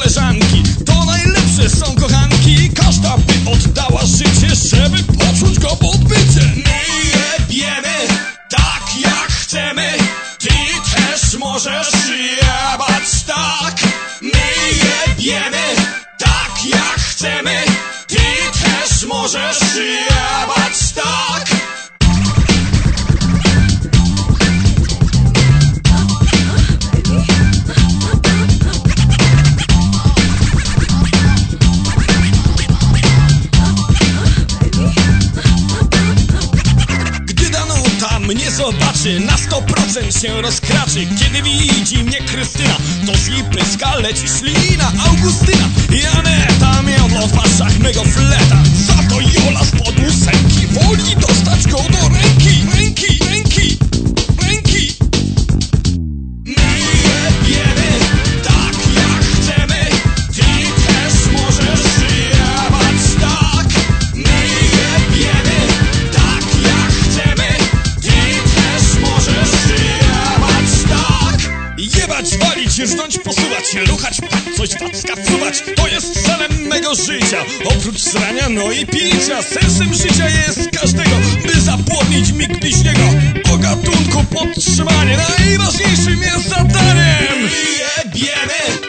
koleżanki to najlepsze są kochanki. Każda by oddała życie, żeby poczuć go podbycie. My jebiemy tak jak chcemy, ty też możesz jebać tak. My jebiemy tak jak chcemy, ty też możesz jebać tak. Mnie zobaczy, na 100% się rozkraczy. Kiedy widzi mnie Krystyna, to z jej pyska leci ślina. Augustyna i Aneta miodło w pasach mego fleta. Za to Jola spod ósemki woli dostać go do ręki. Ręki, ręki, ręki. My jebiemy tak jak chcemy, ty też możesz jebać tak. My jebiemy tak jak chcemy, jebać, walić, rżnąć, posuwać, ruchać, coś wacka, fruwać. To jest celem mego życia, oprócz srania, no i picia. Sensem życia jest każdego, by zapłodnić mi bliźniego. O gatunku podtrzymanie najważniejszym jest zadaniem. Jebiemy